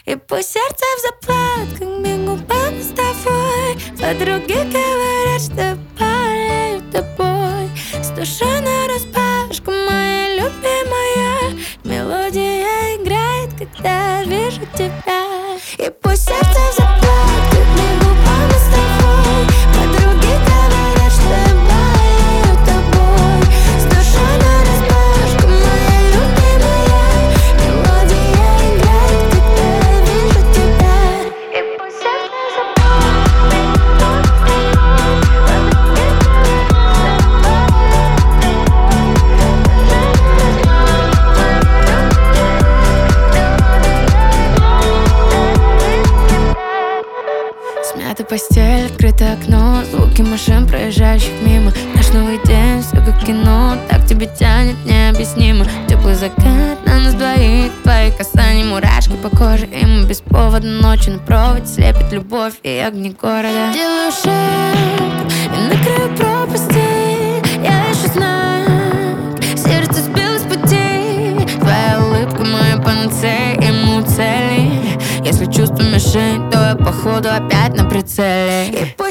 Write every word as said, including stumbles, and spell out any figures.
И пусть сердце в заплатках губами с тобой. Подруги говорят, что болеют тобой. С душой нараспашку, моя любимая. Мелодия играет, когда вижу тебя. И пусть сердце в заплатках губами с тобой. Подруги говорят, что болеют тобой. С душой нараспашку, моя любимая. Мелодия играет, когда вижу тебя. И пусть сердце в заплатках. Смята постель, открытое окно, звуки машин, проезжающих мимо. Наш новый день, все как кино, так тебя тянет необъяснимо. Теплый закат на нас двоих, твои касания, мурашки по коже. И мы без повода ночью на проводе слепит любовь и огни города. Делаю шаг и на краю пропасти я ищу знак, сердце сбилось с пути. Твоя улыбка моя панацея, и мы у цели. Если чувство мишень, то я походу опять на прицеле. И пусть